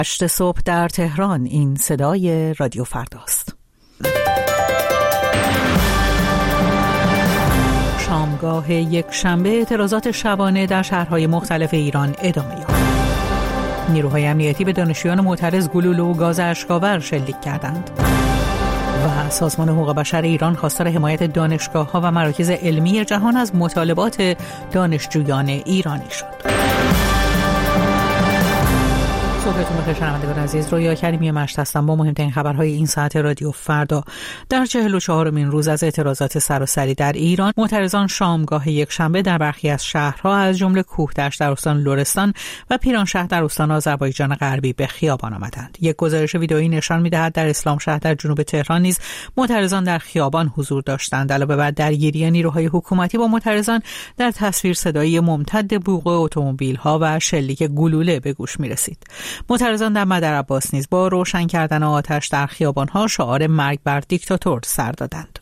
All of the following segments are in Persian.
8 صبح در تهران. این صدای رادیو فرداست. شامگاه یک شنبه اعتراضات شبانه در شهرهای مختلف ایران ادامه یافت. نیروهای امنیتی به دانشجویان معترض گلوله و گاز اشک‌آور شلیک کردند. و سازمان حقوق بشر ایران خواستار حمایت دانشگاه‌ها و مراکز علمی جهان از مطالبات دانشجویان ایرانی شد. صبحتون بخیر شنوندگان عزیز، رویا کریمی مشت هستم با مهمترین خبرهای این ساعت رادیو فردا. در 44مین روز از اعتراضات سراسری در ایران، معترضان شامگاه یک شنبه در برخی از شهرها از جمله کوهدشت در استان لرستان و پیرانشهر در استان آذربایجان غربی به خیابان آمدند. یک گزارش ویدئویی نشان می‌دهد در اسلامشهر در جنوب تهران نیز معترضان در خیابان حضور داشتند. علاوه بر درگیری نیروهای حکومتی با معترضان، در تصویر صدایی ممتد بوق اتومبیل‌ها و شلیک گلوله به گوش می‌رسید. معترضان در مدرعباس نیز با روشن کردن آتش در خیابان‌ها شعار مرگ بر دیکتاتور سر دادند.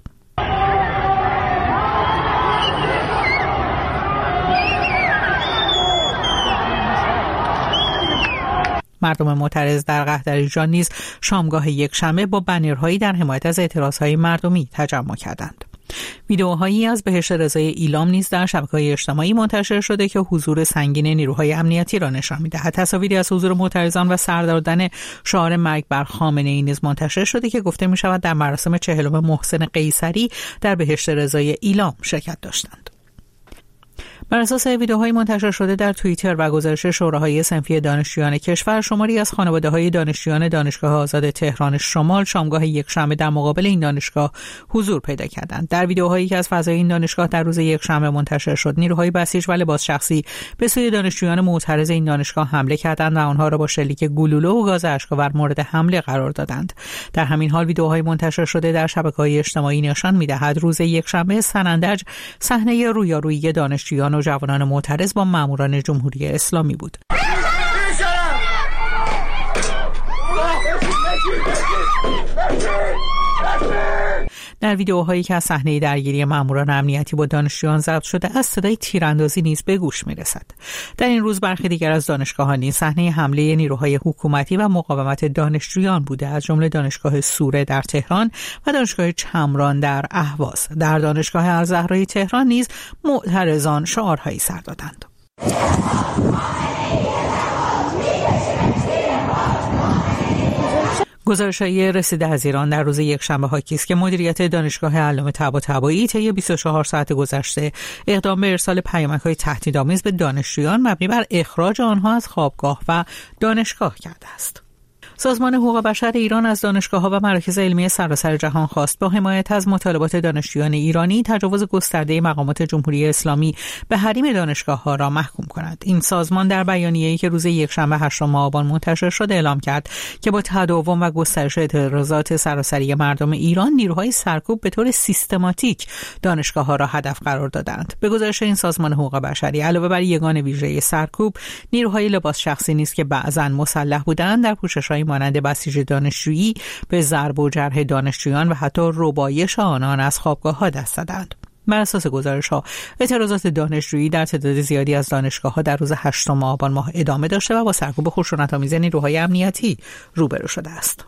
مردم معترض در قهدریجان نیز شامگاه یک شنبه با بنرهایی در حمایت از اعتراضهای مردمی تجمع کردند. ویدئوهایی از بهشت رضای ایلام نیز در شبکه‌های اجتماعی منتشر شده که حضور سنگین نیروهای امنیتی را نشان می‌دهد. تصاویری از حضور معترضان و سر دادن شعار مرگ بر خامنه‌ای نیز منتشر شده که گفته می‌شود در مراسم 40 محسن قیصری در بهشت رضای ایلام شرکت داشتند. بر اساس ویدئوهای منتشر شده در توییتر و گزارش شوراهای صنفی دانشجویان کشور، شماری از خانواده‌های دانشجویان دانشگاه آزاد تهران شمال شامگاه یک شنبه در مقابل این دانشگاه حضور پیدا کردند. در ویدئوهایی که از فضای این دانشگاه در روز یک شنبه منتشر شد، نیروهای بسیج و لباس شخصی به سوی دانشجویان معترض این دانشگاه حمله کردند و آنها را با شلیک گلوله و گاز اشک‌آور مورد حمله قرار دادند. در همین حال ویدئوهای منتشر شده در شبکه‌های اجتماعی نشان می‌دهد روز یک شنبه سنندج صحنه رویارویی دانشجویان و جوانان معترض با ماموران جمهوری اسلامی بود. در ویدئوهایی که از صحنه درگیری ماموران امنیتی با دانشجویان ضبط شده از صدای تیراندازی نیز به گوش می‌رسد. در این روز برخی دیگر از دانشگاه‌ها نیز صحنه حمله نیروهای حکومتی و مقاومت دانشجویان بوده، از جمله دانشگاه سوره در تهران و دانشگاه چمران در اهواز. در دانشگاه الزهرای تهران نیز معترضان شعارهایی سر دادند. گزارش‌های رسیده از ایران در روز یک شنبه حاکی است که مدیریت دانشگاه علامه طباطبایی طی 24 ساعت گذشته اقدام به ارسال پیامک‌های تهدیدآمیز به دانشجویان مبنی بر اخراج آنها از خوابگاه و دانشگاه کرده است. سازمان حقوق بشر ایران از دانشگاه‌ها و مراکز علمی سراسر جهان خواست با حمایت از مطالبات دانشجویان ایرانی تجاوز گسترده مقامات جمهوری اسلامی به حریم دانشگاه‌ها را محکوم کند. این سازمان در بیانیه‌ای که روز یکشنبه 8 آبان منتشر شد اعلام کرد که با تداوم و گسترش اعتراضات سراسری مردم ایران، نیروهای سرکوب به طور سیستماتیک دانشگاه‌ها را هدف قرار دادند. به گزارش این سازمان حقوق بشری، علاوه بر یگان ویژه سرکوب، نیروهای لباس شخصی نیز که بعضاً مسلح بودند در پوشش‌های مانند بسیج دانشجویی به ضرب و جرح دانشجویان و حتی ربایش آنان از خوابگاه‌ها دست زدند. بر اساس گزارش‌ها، اعتراضات دانشجویی در تعداد زیادی از دانشگاه‌ها در روز 8 آبان ماه ادامه داشته و با سرکوب خشونت‌آمیز نیروهای امنیتی روبرو شده است.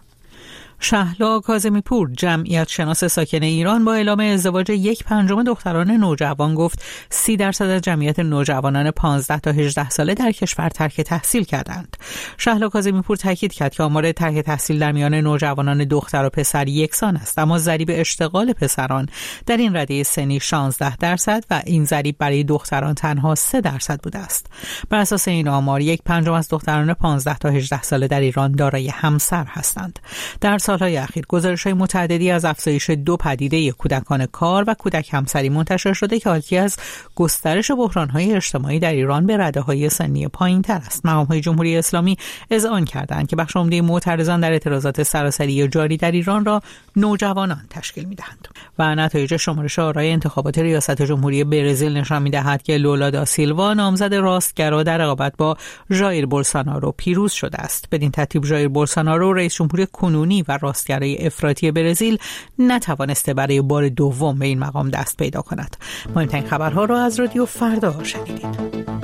شهلا کاظمی پور، جمعیت شناس ساکن ایران، با اعلام ازدواج 1/5 دختران نوجوان گفت 30% از جمعیت نوجوانان 15 تا 18 ساله در کشور ترک تحصیل کردند. شهلا کاظمی پور تاکید کرد که آمار ترک تحصیل در میان نوجوانان دختر و پسر یکسان است، اما ضریب اشتغال پسران در این رده سنی 16% و این ضریب برای دختران تنها 3% بوده است. بر اساس این آمار 1/5 از دختران 15 تا 18 ساله در ایران دارای همسر هستند. در سالهای اخیر گزارش‌های متعددی از افزایش دو پدیده کودکان کار و کودک همسری منتشر شده که حاکی از گسترش بحران‌های اجتماعی در ایران به رده‌های سنی پایین‌تر است. مقام‌های جمهوری اسلامی اذعان کردند که بخش عمده معترضان در اعتراضات سراسری جاری در ایران را نوجوانان تشکیل می‌دهند. و نتایج شمارش آرای انتخابات ریاست جمهوری برزیل نشان می‌دهد که لولا دا سیلوا، نامزد راستگرا، در رقابت با ژائیر بولسونارو پیروز شده است. بدین ترتیب ژائیر بولسونارو، رئیس جمهور کنونی و راستگرای افراطی برزیل، نتوانسته برای بار دوم به این مقام دست پیدا کند. مهمترین خبرها را از رادیو فردا شنیدید.